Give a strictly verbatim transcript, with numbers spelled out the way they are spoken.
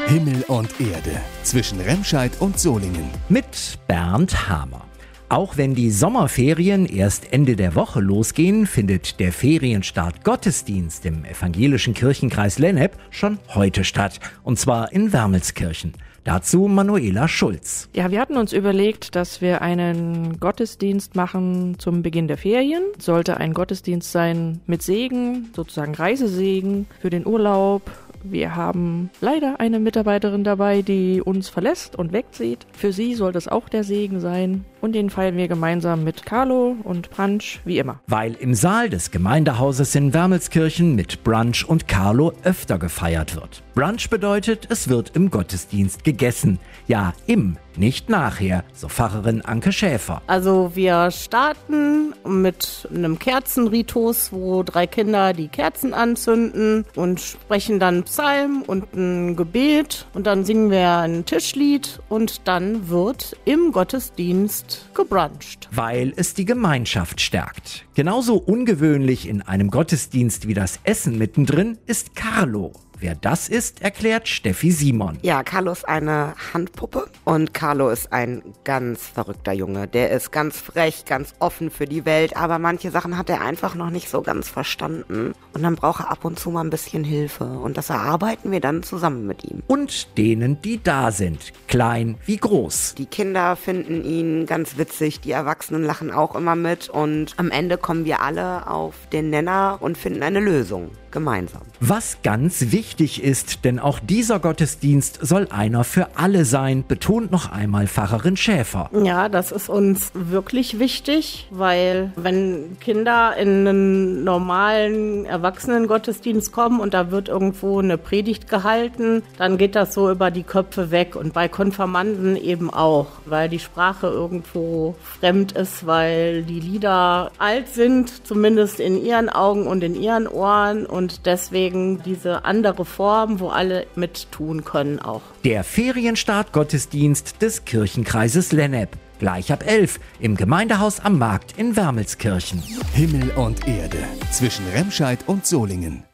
Himmel und Erde zwischen Remscheid und Solingen. Mit Bernd Hamer. Auch wenn die Sommerferien erst Ende der Woche losgehen, findet der Ferienstart Gottesdienst im evangelischen Kirchenkreis Lennep schon heute statt. Und zwar in Wermelskirchen. Dazu Manuela Schulz. Ja, wir hatten uns überlegt, dass wir einen Gottesdienst machen zum Beginn der Ferien. Sollte ein Gottesdienst sein mit Segen, sozusagen Reisesegen für den Urlaub. Wir haben leider eine Mitarbeiterin dabei, die uns verlässt und wegzieht. Für sie soll das auch der Segen sein. Und den feiern wir gemeinsam mit Carlo und Brunch, wie immer. Weil im Saal des Gemeindehauses in Wermelskirchen mit Brunch und Carlo öfter gefeiert wird. Brunch bedeutet, es wird im Gottesdienst gegessen. Ja, im, nicht nachher, so Pfarrerin Anke Schäfer. Also wir starten mit einem Kerzenritus, wo drei Kinder die Kerzen anzünden und sprechen dann Psalm und ein Gebet. Und dann singen wir ein Tischlied und dann wird im Gottesdienst gebruncht. Weil es die Gemeinschaft stärkt. Genauso ungewöhnlich in einem Gottesdienst wie das Essen mittendrin ist Carlo. Wer das ist, erklärt Steffi Simon. Ja, Carlo ist eine Handpuppe und Carlo ist ein ganz verrückter Junge. Der ist ganz frech, ganz offen für die Welt, aber manche Sachen hat er einfach noch nicht so ganz verstanden. Und dann braucht er ab und zu mal ein bisschen Hilfe und das erarbeiten wir dann zusammen mit ihm. Und denen, die da sind, klein wie groß. Die Kinder finden ihn ganz witzig, die Erwachsenen lachen auch immer mit und am Ende kommen wir alle auf den Nenner und finden eine Lösung. Gemeinsam. Was ganz wichtig ist, denn auch dieser Gottesdienst soll einer für alle sein, betont noch einmal Pfarrerin Schäfer. Ja, das ist uns wirklich wichtig, weil wenn Kinder in einen normalen Erwachsenengottesdienst kommen und da wird irgendwo eine Predigt gehalten, dann geht das so über die Köpfe weg und bei Konfirmanden eben auch, weil die Sprache irgendwo fremd ist, weil die Lieder alt sind, zumindest in ihren Augen und in ihren Ohren und Und deswegen diese andere Form, wo alle mit tun können auch. Der Ferienstart-Gottesdienst des Kirchenkreises Lennep. Gleich ab elf im Gemeindehaus am Markt in Wermelskirchen. Himmel und Erde zwischen Remscheid und Solingen.